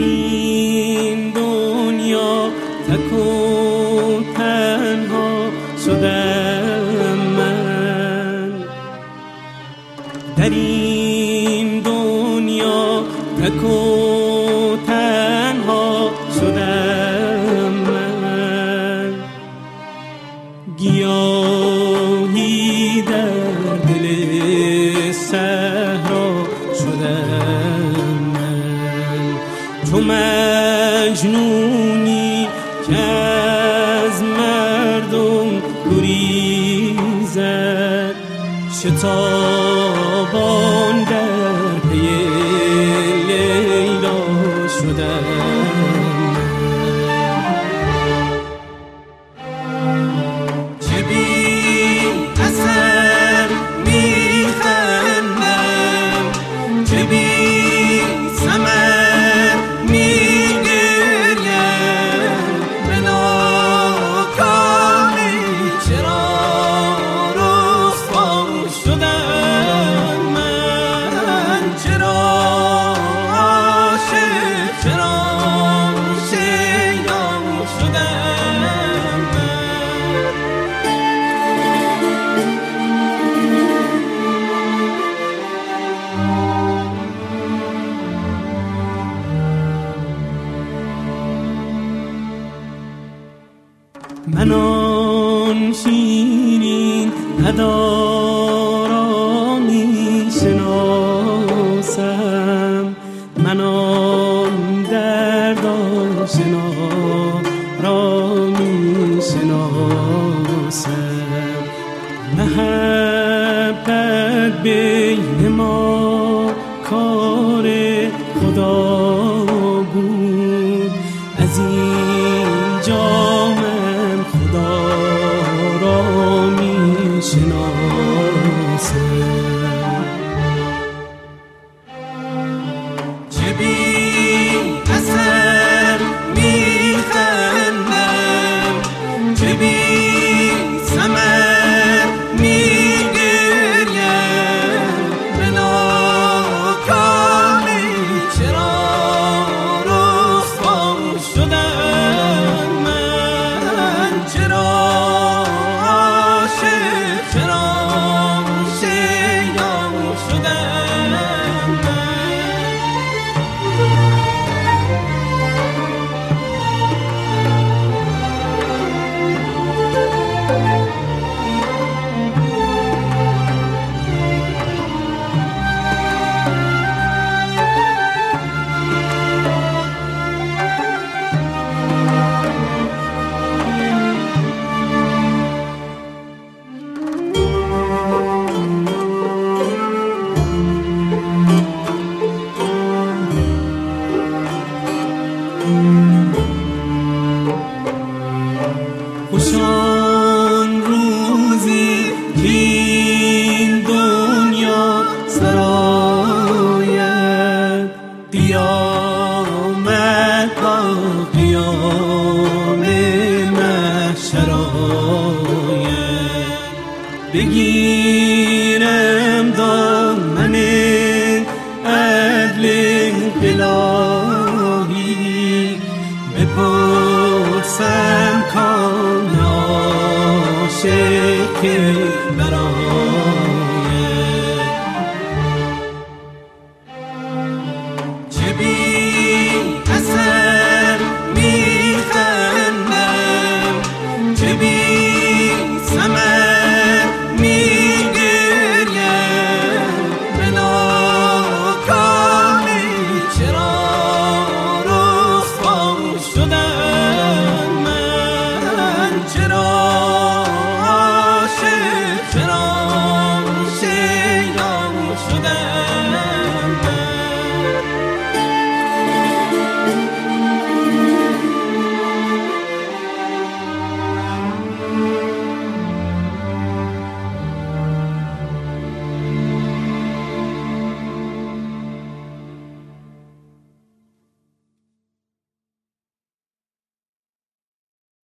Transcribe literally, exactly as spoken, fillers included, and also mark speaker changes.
Speaker 1: این دنیا تک و تنها شدم من، در این دنیا تک و تنها شدم من، گیاهی در دل صحرا شدم من، چو مجنونی که از مردم گریزد، شتابان در پی لیلا شدم. چه بی اثر میخندم، چه بی ثمر میگریم، به ناکامی چرا رسوا شدم من، چرا عاشق، چرا شیدا شدم من. من آن شیرین ندا را می شناسم، من آن درد آشنا را می شناسم، محبت بین ما کار خدا بود، از اینجا من خدا را می شناسم. چه بی اثر میخندم، چه بی ثمر میگریم، به ناکامی چرا رسوا شدم من، چرا عاشق، چرا شیدا شدم من. خوش آن روزی که این دنیا سراید، قیامت با قیام محشر آید، بگیرم دامن عدل الهی، بپرسم کان عاشق که برآید.